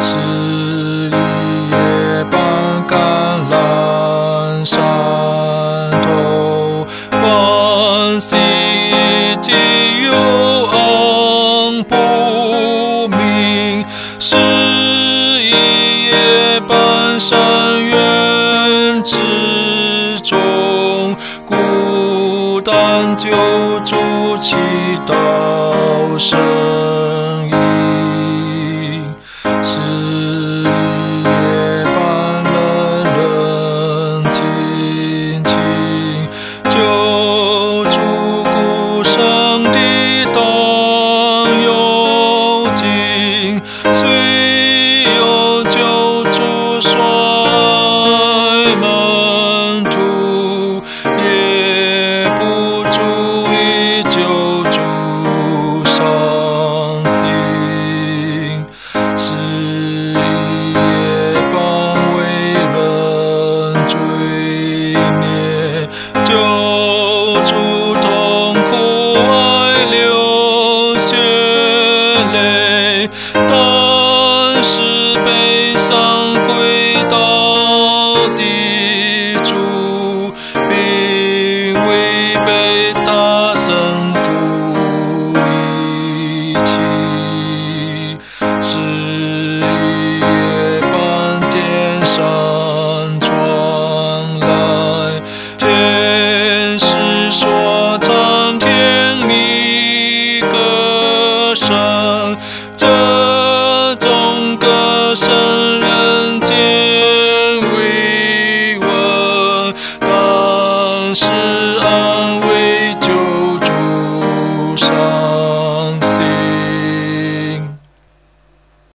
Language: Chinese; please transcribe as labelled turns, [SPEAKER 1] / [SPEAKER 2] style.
[SPEAKER 1] 是一夜半橄榄山头，万幸已经有昂不明，是一夜半山原之中，孤单救主祈祷声音，是一夜半冷冷清清，救主孤身的当有尽，虽有救主率门徒，也不足以救主伤心，是一夜半为人罪孽，救主痛苦爱流血泪，但是悲伤归到地主，并违背他生父遗弃，是一夜半天上传来，天使说唱甜蜜歌声，这种歌声人间慰问，但是